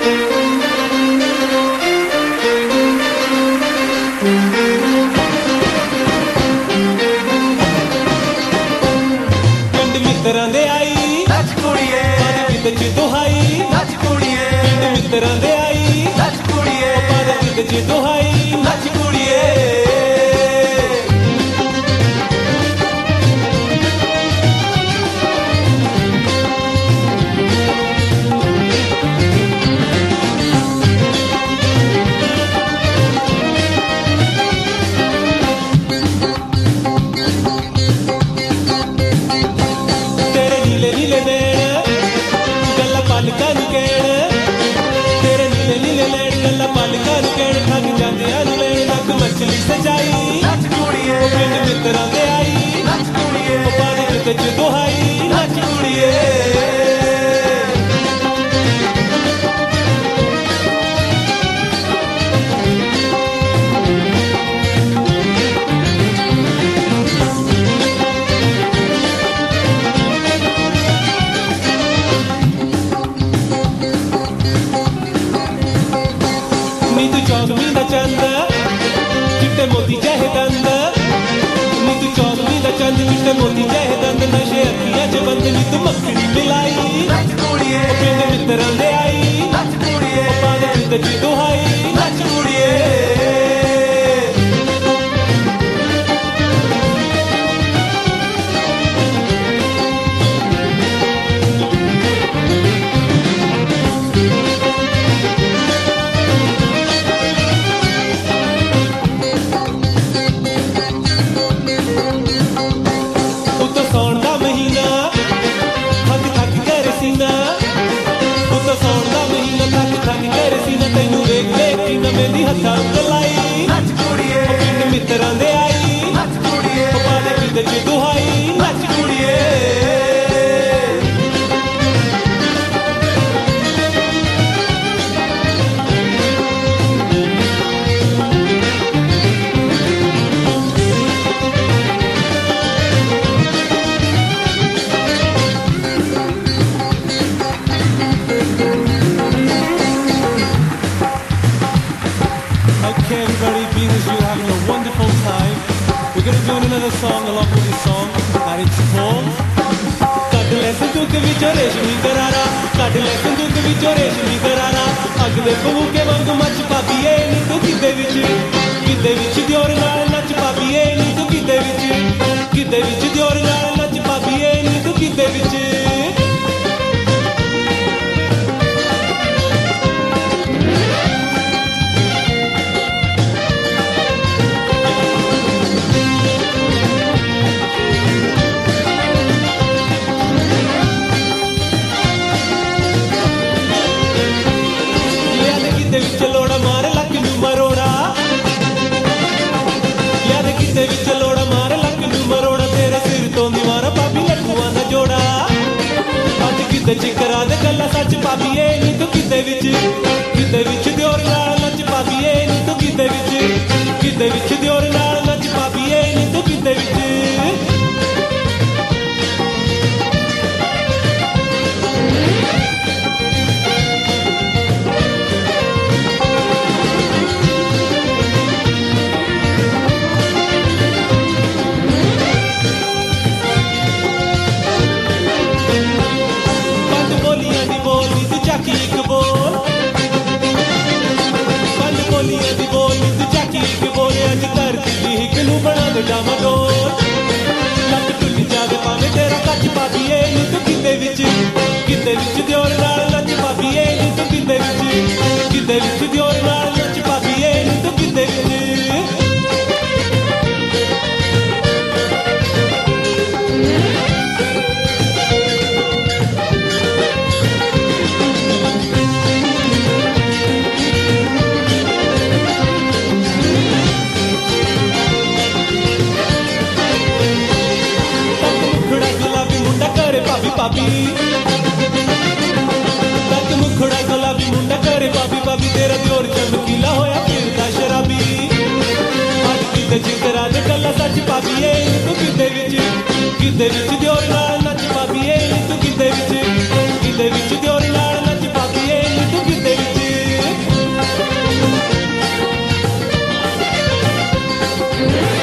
ਮਿੱਤਰਾਂ ਦੇ ਆਈ ਨੱਚ ਕੁੜੀਏ, ਪਾਦੇ ਗਿੱਧ ਚ ਦੁਹਾਈ ਨੱਚ ਕੁੜੀਏ, ਪਿੰਡ ਮਿੱਤਰਾਂ ਦੇ ਆਈ ਨੱਚ ਕੁੜੀਏ, ਪਾਦੇ ਗਿੱਧ ਚ ਦੁਹਾਈ ਨੱਚ ਕੁੜੀਏ। ਮਛਲੀ ਸਜਾਈ ਨੱਚ ਕੁੜੀਏ, ਪਿੰਡ ਮਿੱਤਰਾਂ ਦੇ ਆਈ ਨੱਚ ਕੁੜੀਏ, ਪਾਦੇ ਗਿੱਧ ਚ ਦੁਹਾਈ ਨੱਚ ਕੁੜੀਏ। ਨੀ ਤੂੰ ਚੌਦਵੀਂ ਦਾ ਚੰਦ ਚਿੱਟੇ ਮੋਤੀ ਚਾਹੇ ਦੰਦ, ਨੀ ਤੂੰ ਚੌਦਵੀਂ ਦਾ ਚੰਦ ਚਿੱਟੇ ਮੋਤੀ ਚਾਹੇ ਦੰਦ, ਨਸ਼ੇ ਅੱਖੀਆਂ ਚ ਬੰਦ ਨੀ ਤੂੰ ਮੱਖਣੀ ਮਿਲਾਈ ਨੱਚ ਕੁੜੀਏ, ਪਿੰਡ ਮਿੱਤਰਾਂ ਦੇ ਆਈ ਨੱਚ ਕੁੜੀਏ, ਪਾਦੇ ਗਿੱਧ ਚ ਦੁਹਾਈ ਨੱਚ ਕੁੜੀਏ। ਤੈਨੂੰ ਵੇਖ ਵੇਖ ਕੇ ਨਵੇਂ ਦੀ ਹੱਥਾਂ ਚਲਾਈ ਨੱਚ ਕੁੜੀਏ, ਪਿੰਡ ਮਿੱਤਰਾਂ ਦੇ ਆਈ ਨੱਚ ਕੁੜੀਏ, ਪਾਦੇ ਗਿੱਧ ਚ ਦੁਹਾਈ ਨੱਚ ਕੁੜੀਏ। Okay, everybody, being as you're having a wonderful time, we're going to do another song along with this song, and it's called ਕੱਢ ਲੈ ਸੰਦੂਕ ਵਿੱਚੋਂ ਰੇਸ਼ਮੀ ਗਰਾਰਾ, ਕੱਢ ਲੈ ਸੰਦੂਕ ਵਿੱਚੋਂ ਰੇਸ਼ਮੀ ਗਰਾਰਾ, ਅੱਗ ਦੇ ਭੂਕੇ ਵਾਂਗੂ ਮੱਚ ਪਾਬੀਏ ਨੀ ਤੂੰ ਗਿੱਧੇ ਵਿੱਚ ਦਿਓਰ ਨਾਲ ਨੱਚ ਪਾਬੀਏ ਨੀ ਤੂੰ ਗਿੱਧੇ ਵਿੱਚ ਦਿਓਰ ਨਾਲ ਨੱਚ ਪਾਬੀਏ ਨੀ ਤੂੰ ਗਿੱਧੇ ਵਿੱਚ। ਗਿੱਧੇ ਵਿੱਚ ਲੋੜਾ ਮਾਰ ਲੱਕ ਨੂੰ ਮਰੋੜਾ, ਯਾਦ ਗਿੱਧੇ ਵਿੱਚ ਲੋੜਾ ਮਾਰ ਲੱਕ ਨੂੰ ਮਰੋੜਾ, ਤੇਰੇ ਸਿਰ ਤੋਂ ਦੀਵਾਰਾ ਪਾਬੀ ਲੱਖੂਆਂ ਦਾ ਜੋੜਾ, ਅੱਜ ਗਿੱਧੇ ਚ ਕਰਾ ਦੇ ਗੱਲਾਂ ਸੱਚ ਪਾਬੀਏ ਨੀ ਤੂੰ ਗਿੱਧੇ ਵਿੱਚ ਦਿਓਰ ਨਾਲ ਨੱਚ ਪਾਬੀਏ ਨੀ ਤੂੰ ਗਿੱਧੇ ਵਿੱਚ ਦਿਓਰ ਨਾਲ ਨੱਚ ਪਾਬੀਏ ਨੀ ਤੂੰ ਗਿੱਧੇ ਵਿੱਚ। ਡਾਮਾਡੋਲ ਲੱਕ ਟੁੱਟ ਜਾਵੇ ਭਾਵੇਂ ਤੇਰਾ ਕੱਚ ਪਾਬੀਏ ਨੀ ਤੂੰ ਗਿੱਧੇ ਵਿੱਚ ਦਿਓਰ ਨਾਲ ਨੱਚ ਪਾਬੀਏ ਨੀ ਤੂੰ ਗਿੱਧੇ ਵਿੱਚ ਦਿਓਰ ਨਾਲ ਨੱਚ ਪਾਬੀਏ ਨੀ ਤੂੰ ਗਿੱਧੇ ਵਿੱਚ। ਭਾਬੀ ਤੱਕ ਮੁਖੜਾ ਗੁਲਾਬੀ ਮੁੰਡਾ ਕਰੇ ਭਾਬੀ ਭਾਬੀ, ਤੇਰਾ ਦਿਓਰ ਚਮਕੀਲਾ ਹੋਇਆ ਫਿਰਦਾ ਸ਼ਰਾਬੀ, ਅੱਜ ਗਿੱਧੇ ਚ ਕਰਾ ਦੇ ਗੱਲਾਂ ਸੱਚ ਪਾਬੀਏ ਨੀ ਤੂੰ ਗਿੱਧੇ ਵਿੱਚ ਦਿਓਰ ਨਾਲ ਨੱਚ ਪਾਬੀਏ ਨੀ ਤੂੰ ਗਿੱਧੇ ਵਿੱਚ ਦਿਓਰ ਨਾਲ ਨੱਚ ਪਾਬੀਏ ਨੀ ਤੂੰ ਗਿੱਧੇ ਵਿੱਚ। Thank you.